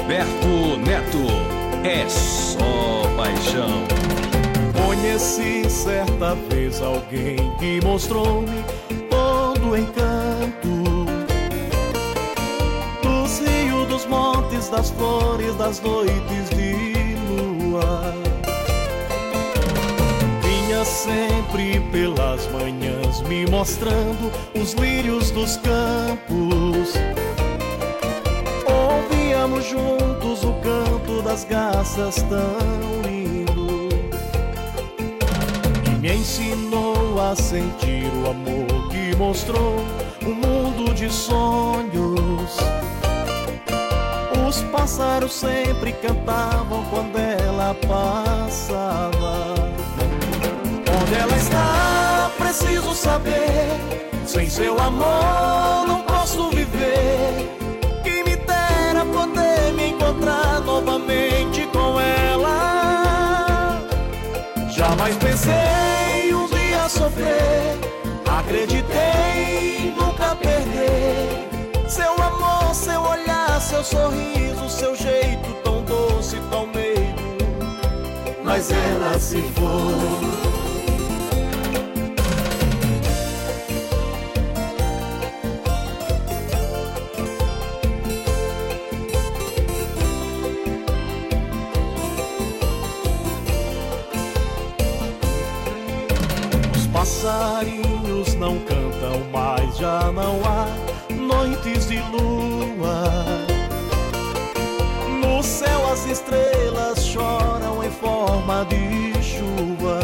Gilberto Neto, é só paixão. Conheci certa vez alguém que mostrou-me todo o encanto dos rios, dos montes, das flores, das noites de lua. Vinha sempre pelas manhãs me mostrando os lírios dos campos. Ouvíamos juntos o canto das garças tão lindo, e me ensinou a sentir o amor que mostrou um mundo de sonhos. Os pássaros sempre cantavam quando ela passava. Onde ela está, preciso saber. Sem seu amor não posso viver. Quem me dera poder me encontrar novamente com ela. Jamais pensei um dia sofrer, acreditei nunca perder. Seu amor, seu olhar, seu sorriso, seu jeito tão doce, tão meigo. Mas ela se foi. Passarinhos não cantam mais, já não há noites de lua. No céu as estrelas choram em forma de chuva.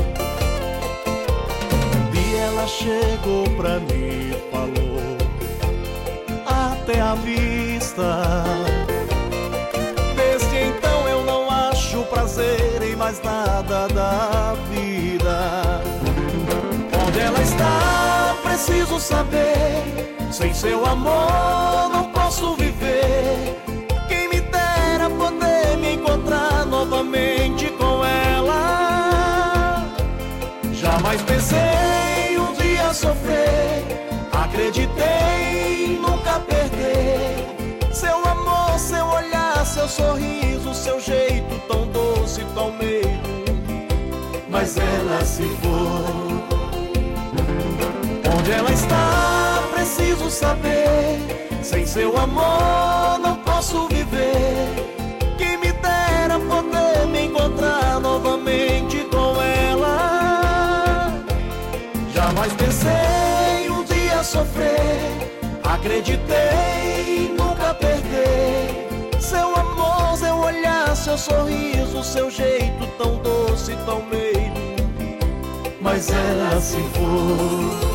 Um dia ela chegou pra mim e falou até a vista. Desde então eu não acho prazer em mais nada da vida. Onde ela está, preciso saber. Sem seu amor não posso viver. Quem me dera poder me encontrar novamente com ela. Jamais pensei um dia sofrer, acreditei nunca perder. Seu amor, seu olhar, seu sorriso, seu jeito tão doce, tão meigo. Mas ela se foi. Onde ela está, preciso saber. Sem seu amor não posso viver. Quem me dera poder me encontrar novamente com ela. Jamais pensei um dia sofrer, acreditei nunca perder. Seu amor, seu olhar, seu sorriso, seu jeito tão doce, tão meigo. Mas ela se foi.